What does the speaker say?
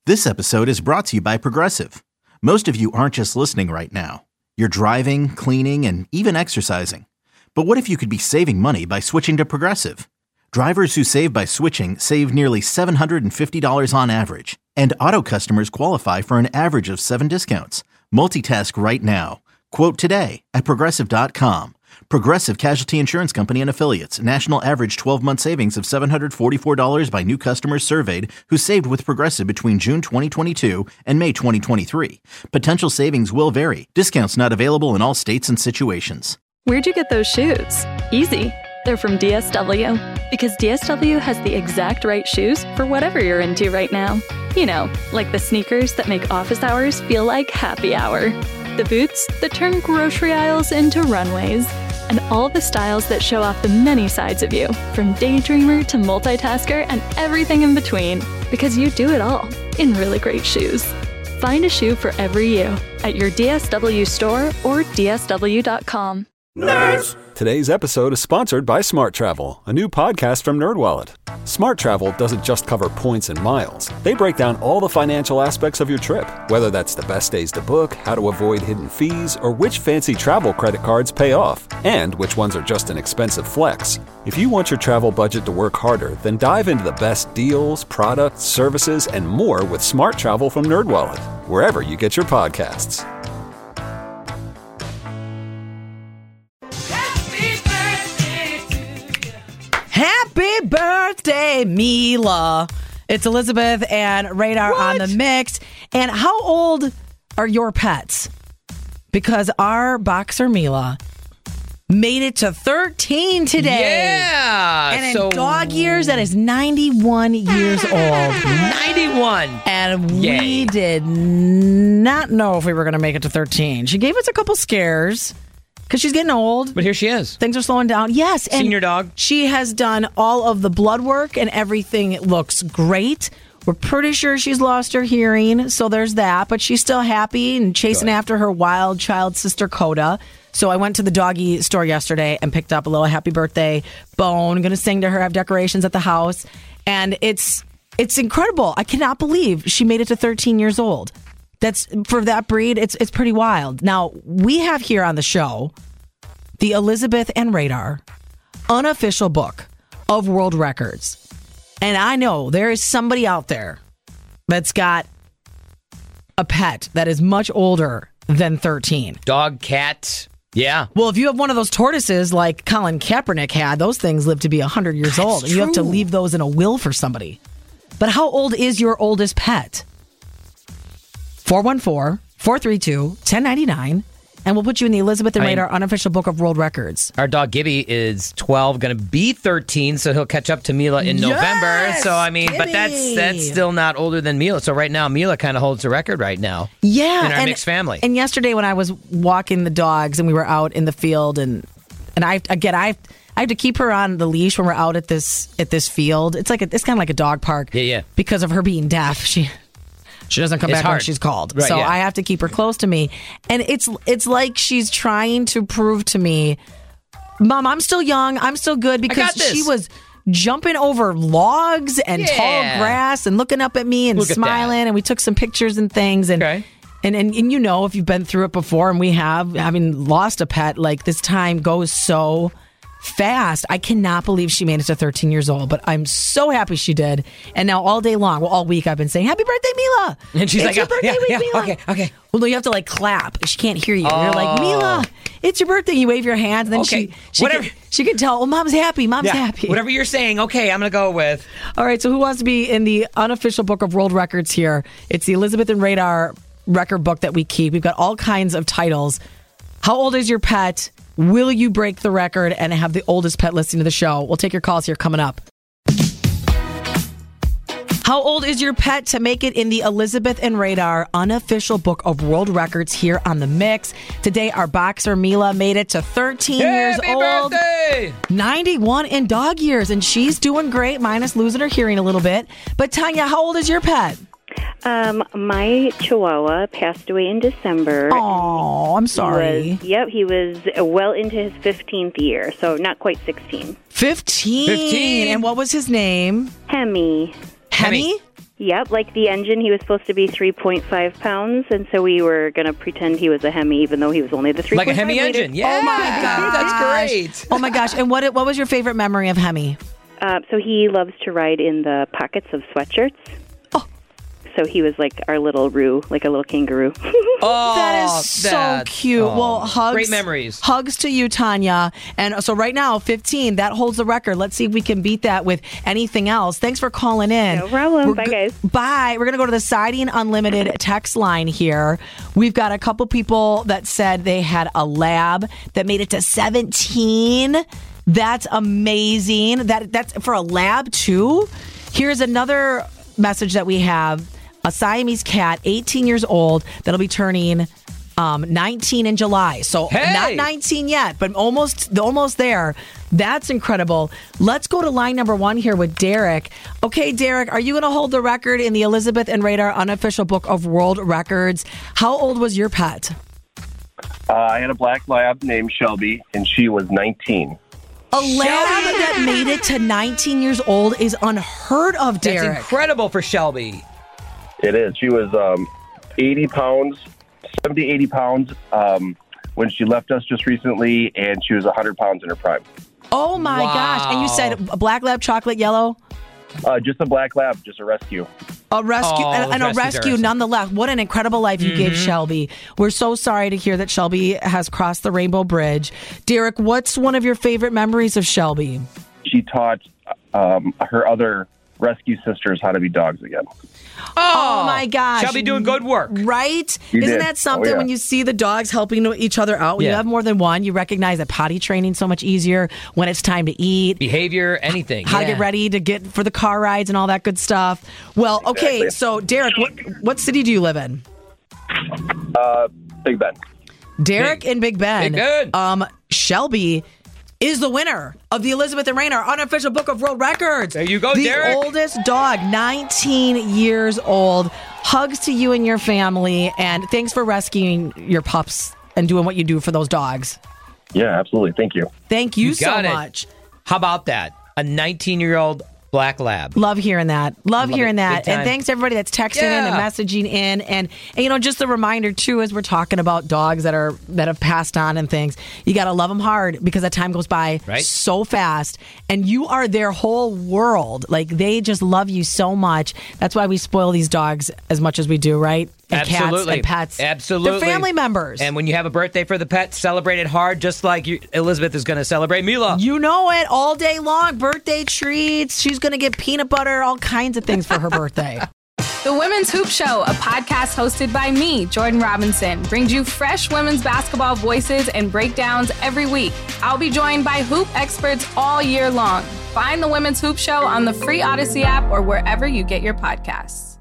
This episode is brought to you by Progressive. Most of you aren't just listening right now. You're driving, cleaning, and even exercising. But what if you could be saving money by switching to Progressive? Drivers who save by switching save nearly $750 on average. And auto customers qualify for an average of 7 discounts. Multitask right now. Quote today at Progressive.com. Progressive Casualty Insurance Company and Affiliates. National average 12-month savings of $744 by new customers surveyed who saved with Progressive between June 2022 and May 2023. Potential savings will vary. Discounts not available in all states and situations. Where'd you get those shoes? Easy. They're from DSW. Because DSW has the exact right shoes for whatever you're into right now. You know, like the sneakers that make office hours feel like happy hour. The boots that turn grocery aisles into runways. And all the styles that show off the many sides of you, from daydreamer to multitasker and everything in between. Because you do it all in really great shoes. Find a shoe for every you at your DSW store or DSW.com. Nerds! Today's episode is sponsored by Smart Travel, a new podcast from NerdWallet. Smart Travel doesn't just cover points and miles. They break down all the financial aspects of your trip, whether that's the best days to book, how to avoid hidden fees, or which fancy travel credit cards pay off, and which ones are just an expensive flex. If you want your travel budget to work harder, then dive into the best deals, products, services, and more with Smart Travel from NerdWallet, wherever you get your podcasts. Happy birthday, Mila. It's Elizabeth and Radar on the mix. And how old are your pets? Because our boxer, Mila, made it to 13 today. Yeah. And in dog years, that is 91 years old. 91. And we did not know if we were going to make it to 13. She gave us a couple scares. Because she's getting old. But here she is. Things are slowing down. Yes. And senior dog. She has done all of the blood work and everything looks great. We're pretty sure she's lost her hearing. So there's that. But she's still happy and chasing after her wild child sister, Coda. So I went to the doggy store yesterday and picked up a little happy birthday bone. I'm going to sing to her, have decorations at the house. And it's incredible. I cannot believe she made it to 13 years old. That's for that breed. It's pretty wild. Now, we have here on the show the Elizabeth and Radar unofficial book of world records. And I know there is somebody out there that's got a pet that is much older than 13. Dog, cat. Yeah. Well, if you have one of those tortoises like Colin Kaepernick had, those things live to be 100 years old. And you have to leave those in a will for somebody. But how old is your oldest pet? 414-432-1099, and we'll put you in the Elizabeth and Radar unofficial book of world records. Our dog Gibby is 12, going to be 13, so he'll catch up to Mila in November. So, I mean, Gibby. But that's still not older than Mila. So right now, Mila kind of holds the record right now. Yeah. In our mixed family. And yesterday when I was walking the dogs and we were out in the field, and I have to keep her on the leash when we're out at this field. It's kind of like a dog park. Yeah. Because of her being deaf, she doesn't come back when she's called. Right, so I have to keep her close to me. And it's like she's trying to prove to me, Mom, I'm still young. I'm still good. Because she was jumping over logs and tall grass and looking up at me and smiling. And we took some pictures and things. And, and you know, if you've been through it before, and we have, having lost a pet, like this time goes so fast. I cannot believe she made it to 13 years old, but I'm so happy she did. And now all day long, all week, I've been saying, "Happy birthday, Mila!" And she's it's like, your birthday week, Mila. Okay. Well, no, you have to like clap. She can't hear you. You're like, "Mila, it's your birthday." You wave your hands, and then she can tell. Oh, Mom's happy. Mom's happy. Whatever you're saying, okay, I'm going to go with. All right. So, who wants to be in the unofficial book of world records here? It's the Elizabeth and Radar record book that we keep. We've got all kinds of titles. How old is your pet? Will you break the record and have the oldest pet listening to the show? We'll take your calls here coming up. How old is your pet to make it in the Elizabeth and Radar unofficial book of world records here on The Mix? Today, our boxer Mila made it to 13 years old. Happy birthday! 91 in dog years, and she's doing great, minus losing her hearing a little bit. But Tanya, how old is your pet? My Chihuahua passed away in December. Oh, I'm sorry. He was well into his 15th year, so not quite 16. 15. And what was his name? Hemi. Hemi? Yep, like the engine, he was supposed to be 3.5 pounds, and so we were going to pretend he was a Hemi, even though he was only the 3.5. Like a Hemi engine, yeah. Oh my gosh. That's great. Oh my gosh. And what was your favorite memory of Hemi? So he loves to ride in the pockets of sweatshirts. Oh. So he was like our little Roo, like a little kangaroo. Oh, That is so cute. Well, hugs. Great memories. Hugs to you, Tanya. And so right now, 15, that holds the record. Let's see if we can beat that with anything else. Thanks for calling in. No problem. Bye, guys. Bye. We're going to go to the Siding Unlimited text line here. We've got a couple people that said they had a lab that made it to 17. That's amazing. That's for a lab, too. Here's another message that we have. A Siamese cat, 18 years old, that'll be turning 19 in July. So not 19 yet, but almost there. That's incredible. Let's go to line number 1 here with Derek. Okay, Derek, are you going to hold the record in the Elizabeth and Radar Unofficial Book of World Records? How old was your pet? I had a black lab named Shelby, and she was 19. A lab that made it to 19 years old is unheard of, Derek. That's incredible for Shelby. It is. She was 80 pounds, 70, 80 pounds when she left us just recently, and she was 100 pounds in her prime. Oh, my gosh. And you said a black lab, chocolate yellow? Just a black lab, just a rescue. A rescue, and a rescue nonetheless. What an incredible life you gave Shelby. We're so sorry to hear that Shelby has crossed the Rainbow Bridge. Derek, what's one of your favorite memories of Shelby? She taught her other rescue sisters how to be dogs again. Oh my gosh. Shelby doing good work. Right? You Isn't did. that something Oh, yeah. when you see the dogs helping each other out? When you have more than one, you recognize that potty training's so much easier when it's time to eat. Behavior, anything. How to get ready to get for the car rides and all that good stuff. Well, okay, Exactly. so Derek, what city do you live in? Big Ben. Derek in Big Ben. Big Ben. Shelby is the winner of the Elizabeth and Rainer Unofficial Book of World Records. There you go, the Derek. The oldest dog, 19 years old. Hugs to you and your family, and thanks for rescuing your pups and doing what you do for those dogs. Yeah, absolutely. Thank you. Thank you so got it. much. How about that? A 19-year-old black lab. Love hearing that. Love hearing it. that. Big time. And thanks everybody that's texting in and messaging in. And you know, just a reminder too, as we're talking about dogs that have passed on and things, you got to love them hard because that time goes by so fast. And you are their whole world. Like they just love you so much. That's why we spoil these dogs as much as we do, right? And Absolutely. cats and pets. Absolutely. They're family members. And when you have a birthday for the pet, celebrate it hard, just like Elizabeth is going to celebrate Mila. You know it, all day long. Birthday treats. She's going to get peanut butter, all kinds of things for her birthday. The Women's Hoop Show, a podcast hosted by me, Jordan Robinson, brings you fresh women's basketball voices and breakdowns every week. I'll be joined by hoop experts all year long. Find The Women's Hoop Show on the free Odyssey app or wherever you get your podcasts.